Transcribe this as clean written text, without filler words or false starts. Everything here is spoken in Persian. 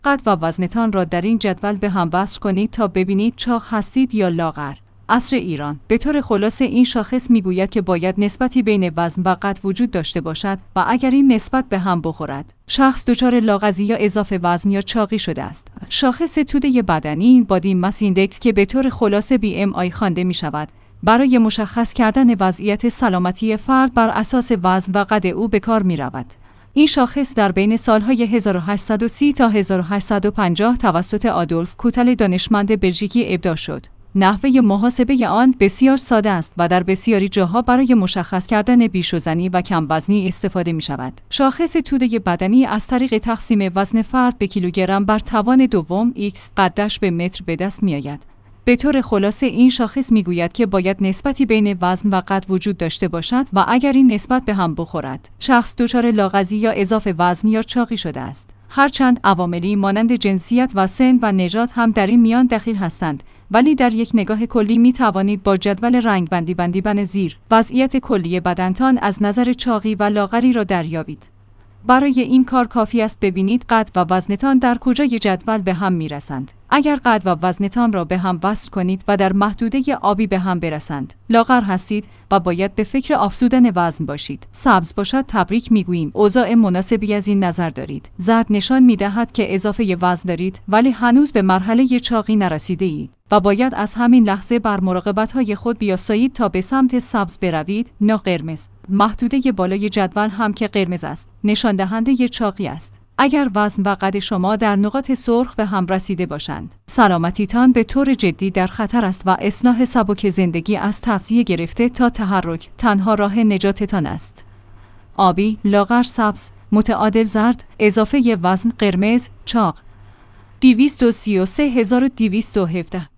قد و وزنتان را در این جدول به هم وصل کنید تا ببینید چاق هستید یا لاغر. عصر ایران. به طور خلاصه این شاخص میگوید که باید نسبتی بین وزن و قد وجود داشته باشد و اگر این نسبت به هم بخورد، شخص دچار لاغزی یا اضافه وزن یا چاقی شده است. شاخص توده بدنی بادی ماس ایندکس که به طور خلاصه BMI خوانده می شود، برای مشخص کردن وضعیت سلامتی فرد بر اساس وزن و قد او به کار می رود. این شاخص در بین سالهای 1830 تا 1850 توسط آدولف کوتل دانشمند بلژیکی ابداع شد. نحوه محاسبه آن بسیار ساده است و در بسیاری جاها برای مشخص کردن بیش‌وزنی و کم‌وزنی استفاده می شود. شاخص توده بدنی از طریق تقسیم وزن فرد به کیلوگرم بر توان دوم x قدش به متر به دست می آید. به طور خلاصه این شاخص می گوید که باید نسبتی بین وزن و قد وجود داشته باشد و اگر این نسبت به هم بخورد، شخص دچار لاغزی یا اضافه وزن یا چاقی شده است. هرچند عواملی مانند جنسیت و سن و نژاد هم در این میان دخیل هستند، ولی در یک نگاه کلی می توانید با جدول رنگبندی زیر وضعیت کلی بدنتان از نظر چاقی و لاغری را دریابید. برای این کار کافی است ببینید قد و وزنتان در کجای جدول به هم می رسند. اگر قد و وزنتان را به هم وصل کنید و در محدوده آبی به هم برسند، لاغر هستید و باید به فکر افزودن وزن باشید. سبز باشد تبریک میگوییم، اوضاع مناسبی از این نظر دارید. زرد نشان میدهد که اضافه وزن دارید ولی هنوز به مرحله چاقی نرسیده اید و باید از همین لحظه بر مراقبت‌های خود بیاسایید تا به سمت سبز بروید، نه قرمز. محدوده بالای جدول هم که قرمز است، نشان دهنده چاقی است. اگر وزن و قد شما در نقاط سرخ به هم رسیده باشند، سلامتیتان به طور جدی در خطر است و اصلاح سبک زندگی از تغذیه گرفته تا تحرک تنها راه نجاتتان است. آبی، لاغر سبز، متعادل زرد، اضافه وزن قرمز، چاق. 233217